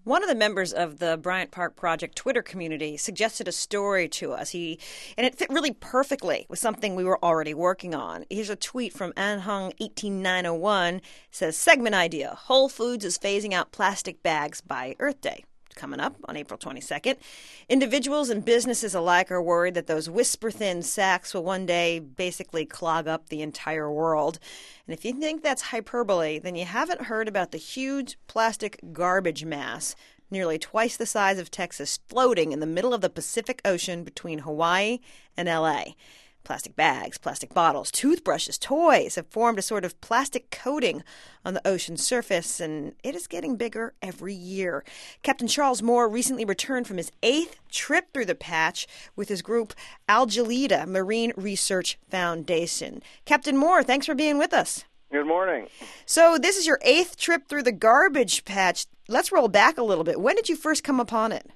One of the members of the Bryant Park Project Twitter community suggested a story to us. And it fit really perfectly with something we were already working on. Here's a tweet from Anhung18901. It says, segment idea, Whole Foods is phasing out plastic bags by Earth Day. Coming up on April 22nd. Individuals and businesses alike are worried that those whisper-thin sacks will one day basically clog up the entire world. And if you think that's hyperbole, then you haven't heard about the huge plastic garbage mass, nearly twice the size of Texas, floating in the middle of the Pacific Ocean between Hawaii and L.A. Plastic bags, plastic bottles, toothbrushes, toys have formed a sort of plastic coating on the ocean surface, and it is getting bigger every year. Captain Charles Moore recently returned from his 8th trip through the patch with his group Al Jalida Marine Research Foundation. Captain Moore, thanks for being with us. Good morning. So this is your 8th trip through the garbage patch. Let's roll back a little bit. When did you first come upon it?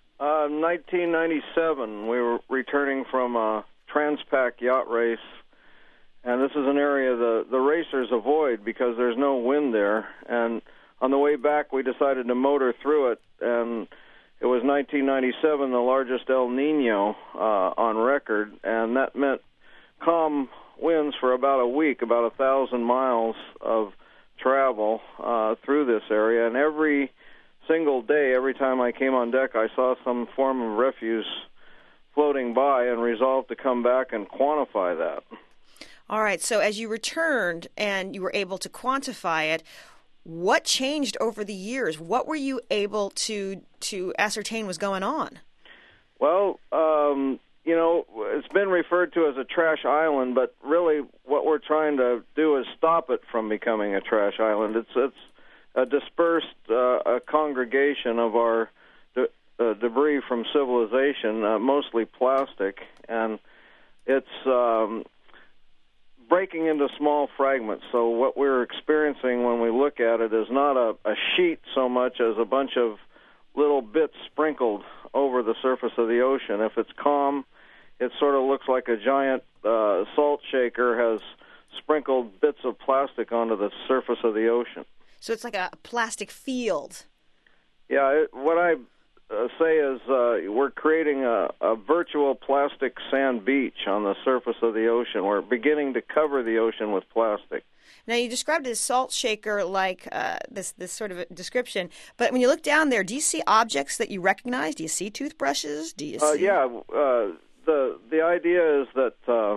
1997. We were returning from a Transpac yacht race, and this is an area the racers avoid because there's no wind there. And on the way back, we decided to motor through it, and it was 1997, the largest El Nino on record, and that meant calm winds for about a week, about 1,000 miles of travel through this area. And every single day, every time I came on deck, I saw some form of refuse floating by and resolved to come back and quantify that. All right, so as you returned and you were able to quantify it, what changed over the years? What were you able to ascertain was going on? Well, it's been referred to as a trash island, but really what we're trying to do is stop it from becoming a trash island. It's a dispersed congregation of our debris from civilization, mostly plastic, and it's breaking into small fragments. So what we're experiencing when we look at it is not a sheet so much as a bunch of little bits sprinkled over the surface of the ocean. If it's calm, it sort of looks like a giant salt shaker has sprinkled bits of plastic onto the surface of the ocean. So it's like a plastic field. Yeah, what I say is we're creating a virtual plastic sand beach on the surface of the ocean. We're beginning to cover the ocean with plastic. Now, you described it as salt shaker like this sort of a description, but when you look down there, do you see objects that you recognize? Do you see toothbrushes? Do you see... The idea is that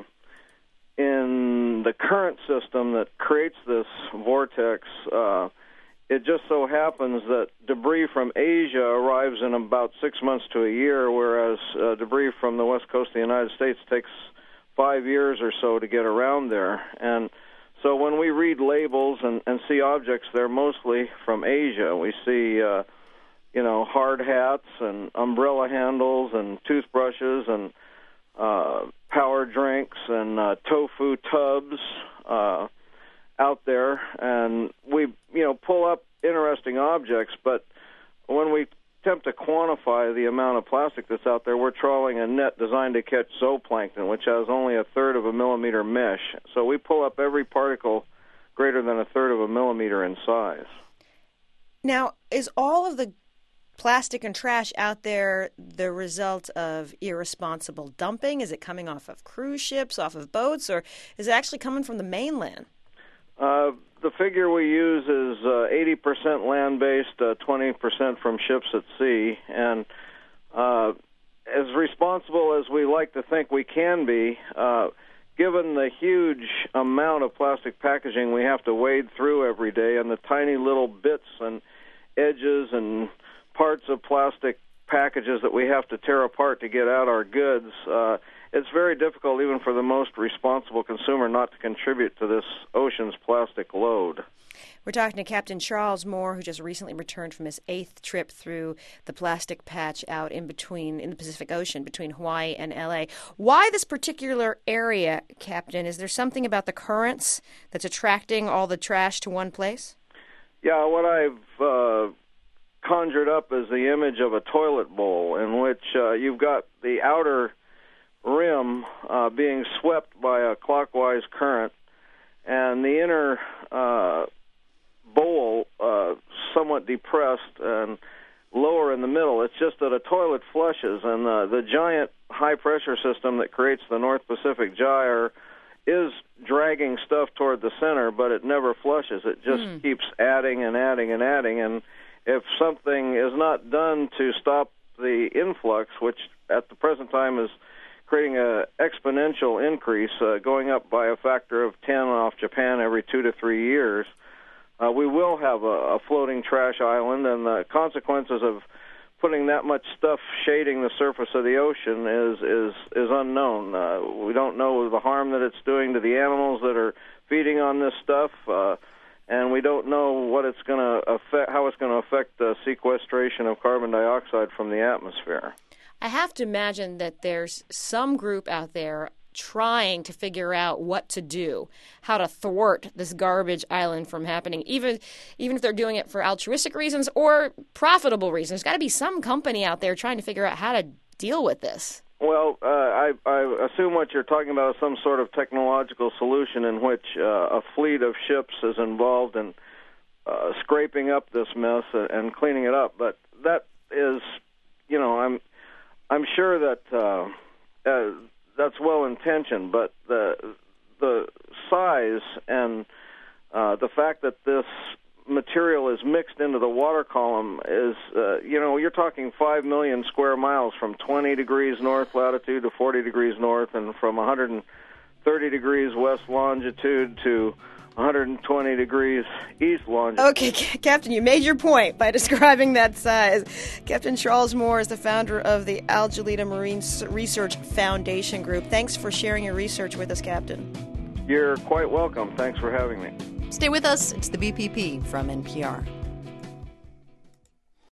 in the current system that creates this vortex, it just so happens that debris from Asia arrives in about 6 months to a year, whereas debris from the west coast of the United States takes 5 years or so to get around there. And so when we read labels and see objects, they're mostly from Asia. We see, hard hats and umbrella handles and toothbrushes and power drinks and tofu tubs out there, and we pull up interesting objects, but when we attempt to quantify the amount of plastic that's out there, we're trawling a net designed to catch zooplankton, which has only 1/3 of a millimeter mesh. So we pull up every particle greater than 1/3 of a millimeter in size. Now, is all of the plastic and trash out there the result of irresponsible dumping? Is it coming off of cruise ships, off of boats, or is it actually coming from the mainland? The figure we use is 80% land-based, 20% from ships at sea. And as responsible as we like to think we can be, given the huge amount of plastic packaging we have to wade through every day and the tiny little bits and edges and parts of plastic packages that we have to tear apart to get out our goods, it's very difficult even for the most responsible consumer not to contribute to this ocean's plastic load. We're talking to Captain Charles Moore, who just recently returned from his 8th trip through the plastic patch out in the Pacific Ocean between Hawaii and L.A. Why this particular area, Captain? Is there something about the currents that's attracting all the trash to one place? Yeah, what I've conjured up is the image of a toilet bowl in which you've got the outer rim being swept by a clockwise current, and the inner bowl somewhat depressed and lower in the middle. It's just that a toilet flushes, and the giant high-pressure system that creates the North Pacific Gyre is dragging stuff toward the center, but it never flushes. It just keeps adding and adding and adding, and if something is not done to stop the influx, which at the present time is creating an exponential increase, going up by a factor of 10 off Japan every 2 to 3 years, we will have a floating trash island, and the consequences of putting that much stuff shading the surface of the ocean is unknown. We don't know the harm that it's doing to the animals that are feeding on this stuff, and we don't know what it's going to affect, how it's going to affect the sequestration of carbon dioxide from the atmosphere. I have to imagine that there's some group out there trying to figure out what to do, how to thwart this garbage island from happening, even if they're doing it for altruistic reasons or profitable reasons. There's got to be some company out there trying to figure out how to deal with this. Well, I assume what you're talking about is some sort of technological solution in which a fleet of ships is involved in scraping up this mess and cleaning it up. But that is, I'm sure that that's well-intentioned, but the size and the fact that this material is mixed into the water column is, you're talking 5 million square miles from 20 degrees north latitude to 40 degrees north, and from 130 degrees west longitude to 120 degrees east longitude. Okay, Captain, you made your point by describing that size. Captain Charles Moore is the founder of the Algelita Marine Research Foundation Group. Thanks for sharing your research with us, Captain. You're quite welcome. Thanks for having me. Stay with us. It's the BPP from NPR.